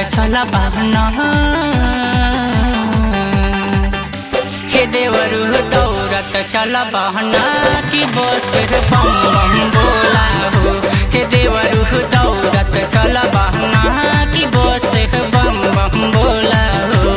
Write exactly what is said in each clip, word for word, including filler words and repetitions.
चल बहना हे देवरु दौड़त चल बहना कि बस बम बम बोला हो। हे देवरु दौड़त चल बहना कि बस बम बम बोला हो।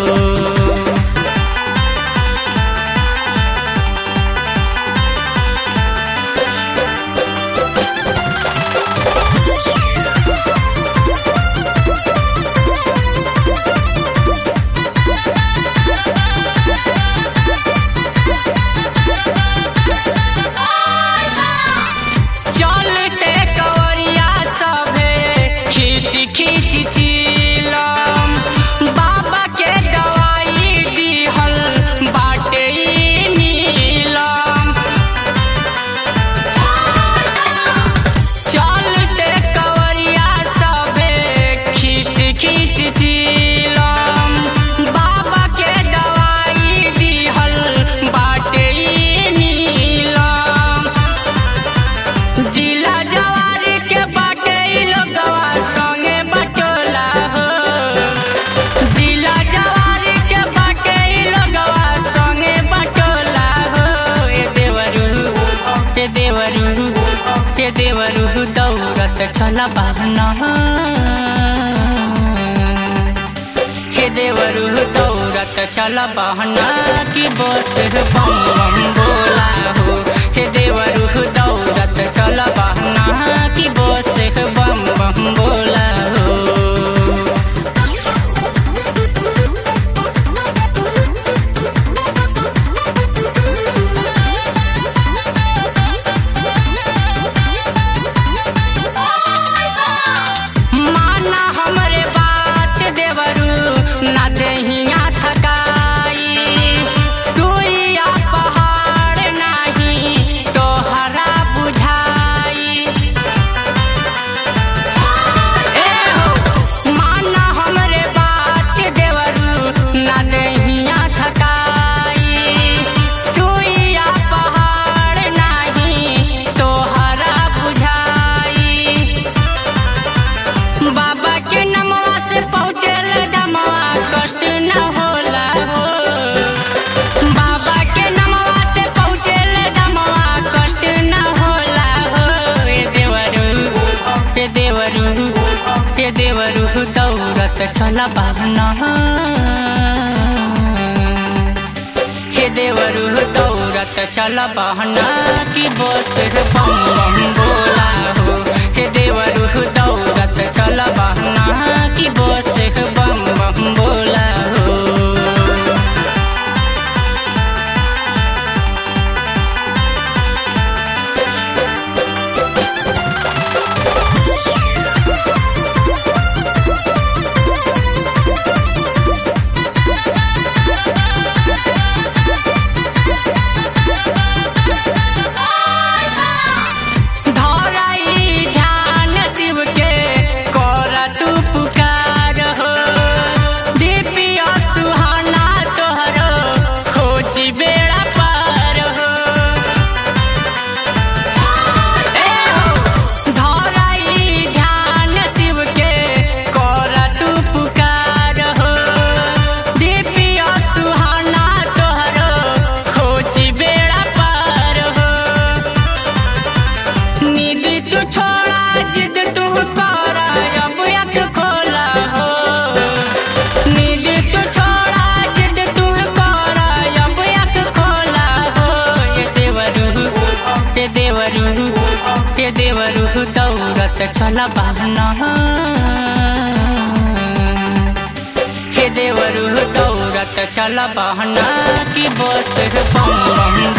खींच चिलम बाबा के दवाई दिहल बाटे नीलम। चलते कवरिया सबे खींच खींच चिलम बाबा के दवाई दिहल बाटे नीलम। जिला जवारी के बाटे लोगवा हे देवरु दौड़त चल बहना हे देवरु दौड़त चल बहना कि बस बम बम बोला हो। हे देवरु दौड़त चल बहना कि बस बम बम बोला हो। ना देहिया थकाई सुइया पहाड़ नहीं तोहरा बुझाई। ए हो माना हमरे बात देवरू ना देहिया थकाई सुइया पहाड़ नहीं तोहरा बुझाई। बाबा के नमवा से पहुँचे कष्ट न होला हो। बाबा के नमवा से पहुँचे नमवा कष्ट न होला हो। ये देवरू ये देवरू ये देवरू दौड़त चल बहना हे देवरू दौड़त चल बहना कि बस बम बम बोला हो। हे देवरू दौड़त चल बहना कि बस बम बम बोला हो। हे देवरू दौड़त चल बहना हे देवरू दौड़त चल बहना कि बस बम बम